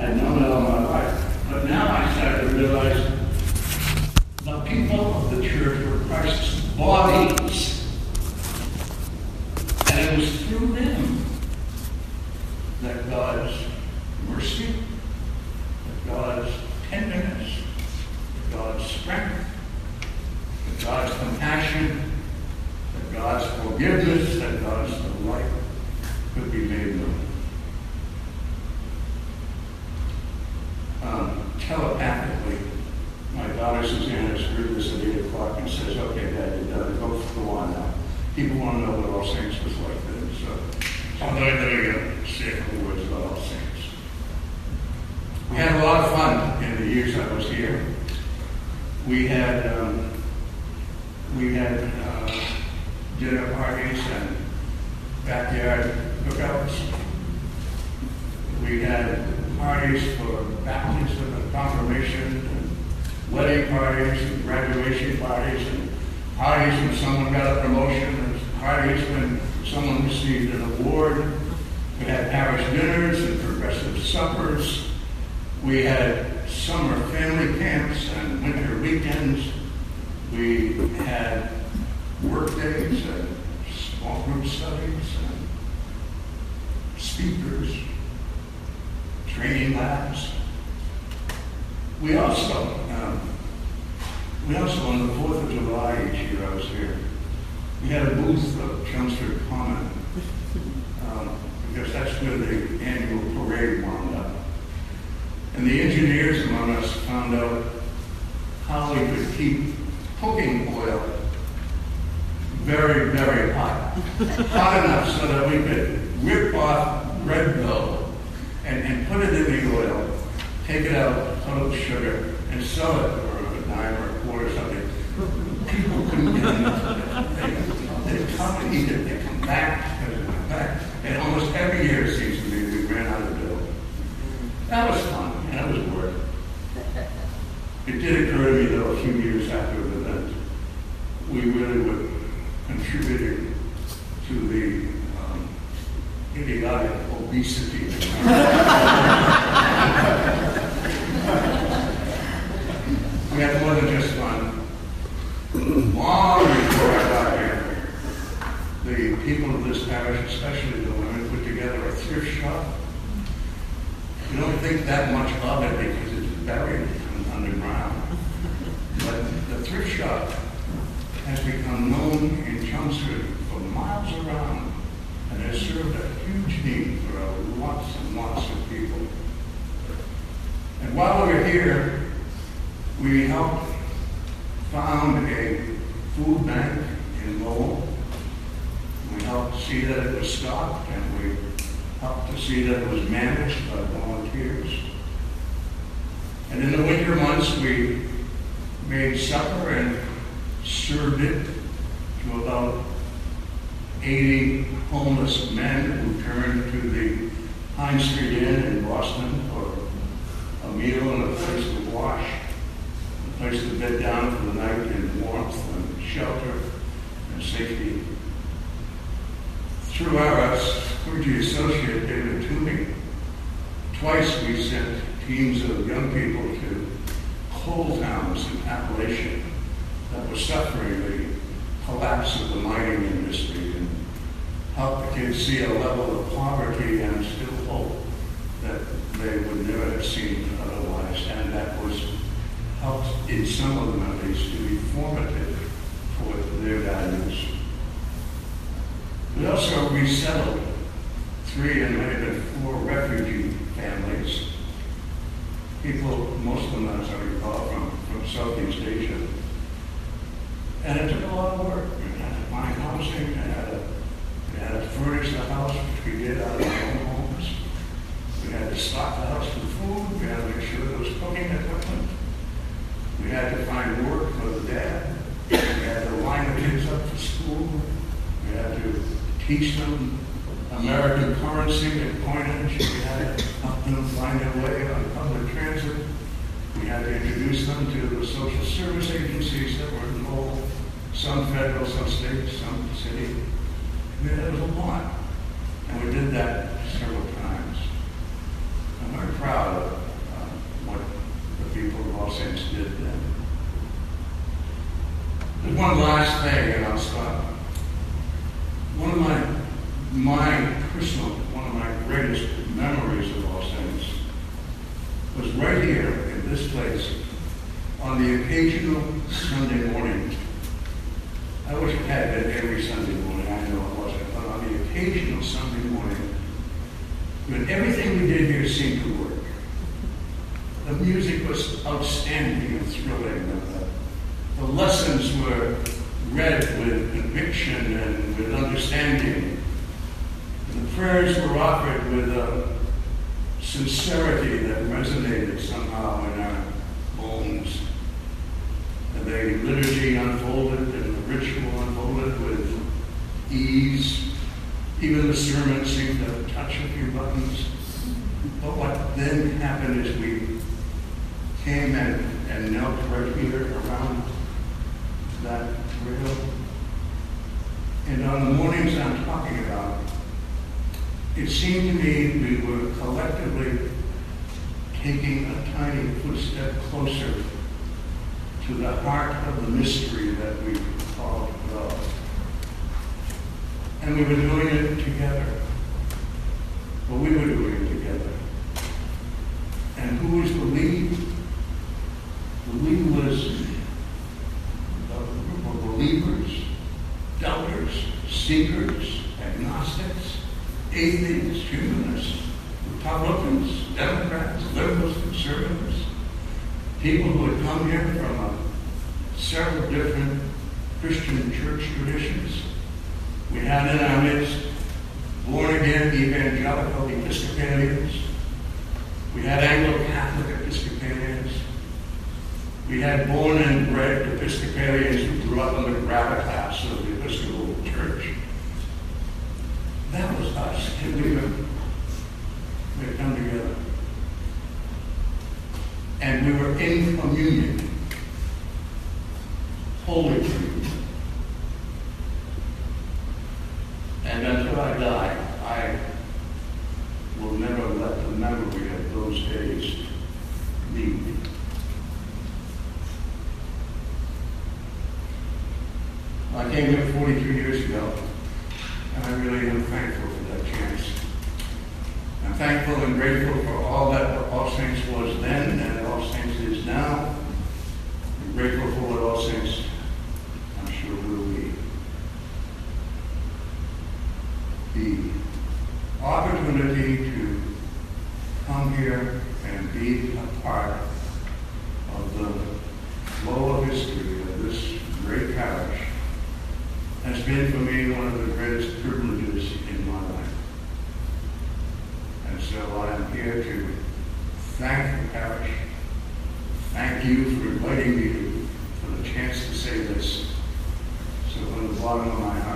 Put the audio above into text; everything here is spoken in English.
I'd known it all my life. But now I started to realize the people of the church were Christ's bodies. And it was through them that God's mercy, that God's tenderness, that God's strength, that God's compassion, that God's forgiveness, that God's delight could be made known. Telepathically, my daughter Suzanne has heard this at 8 o'clock and says, "Okay, Dad, you're done. Go on now." People want to know what All Saints was like then. So I'm going to say a couple words about All Saints. We had a lot of fun in the years I was here. We had dinner parties and backyard cookouts. We had parties for baptism and confirmation, and wedding parties and graduation parties, and parties when someone got a promotion, and parties when someone received an award. We had parish dinners and progressive suppers. We had summer family camps and winter weekends. We had work days and small group studies and speakers, training labs. We also on the 4th of July each year I was here, we had a booth of Chelmsford Common, because that's where the annual parade wound up. And the engineers among us found out how we could keep cooking oil very, very hot. Hot enough so that we could rip off bread dough and put it in the oil, take it out, put out the sugar, and sell it for a dime or a quarter or something. People couldn't get enough of it. They'd come and eat it, they'd come back, and almost every year it seems to me we ran out of dough. That was fun, and that was work. It did occur to me, though, a few years after the event, we really were contributing to the idiotic obesity. We had more than just fun. Long before I got here, the people of this parish, especially the women, put together a thrift shop. You don't think that much of it because it's buried underground. But the thrift shop has become known in Chelmsford for miles around and has served a huge need for lots and lots of people. And while we were here, we helped found a food bank in Lowell. We helped see that it was stocked, and we helped to see that it was managed by volunteers. And in the winter months, we made supper and served it to about 80 homeless men who turned to the High Street Inn in Boston for a meal and a place to wash, a place to bed down for the night in warmth and shelter and safety. Through our clergy associate, David Toomey, twice we sent teams of young people to coal towns in Appalachia that were suffering the collapse of the mining industry, and help the kids see a level of poverty and still hope that they would never have seen otherwise, and that was helped in some of them at least to be formative for their values. We also resettled 3 and maybe even 4 refugee families, people, most of them, as I recall, from Southeast Asia. And it took a lot of work. We had to find housing, we had to furnish the house, which we did out of our own homes. We had to stock the house with food. We had to make sure there was cooking equipment. We had to find work for the dad. We had to line the kids up for school. We had to teach them American currency and coinage. We had to help them find their way on public transit. We had to introduce them to the social service agencies that were involved, some federal, some state, some city. I mean, it was a lot. And we did that several times. I'm very proud of did then. There's one last thing, and I'll stop. One of my greatest memories of All Saints was right here in this place on the occasional Sunday morning. I wish it had been every Sunday morning. I know it wasn't, but on the occasional Sunday morning, when everything we did here seemed to work. The music was outstanding and thrilling. The lessons were read with conviction and with understanding. And the prayers were offered with a sincerity that resonated somehow in our bones. And the liturgy unfolded and the ritual unfolded with ease. Even the sermon seemed to touch a few buttons. But what then happened is we came and knelt right here around that rail. And on the mornings I'm talking about, it seemed to me we were collectively taking a tiny footstep closer to the heart of the mystery that we called love. And we were doing it together. But we were doing it together. And who was the lead? The lead was a group of believers, doubters, seekers, agnostics, atheists, humanists, Republicans, Democrats, liberals, conservatives, people who had come here from several different Christian church traditions. We had in our midst born-again evangelical Episcopalians. We had Anglo-Catholic Episcopalians. We had born and bred Episcopalians who grew up in the gravitas of the Episcopal Church. That was us. And we had come together. And we were in communion. Holy Communion. And until I die, I will never let the memory of those days leave me. I came here 43 years ago, and I really am thankful for that chance. I'm thankful and grateful for all that All Saints was then and All Saints is now. I'm grateful for what All Saints, I'm sure, will be. The opportunity to come here and be a part of the flow of history of this great parish has been for me one of the greatest privileges in my life. And so I am here to thank the parish, thank you for inviting me for the chance to say this. So from the bottom of my heart,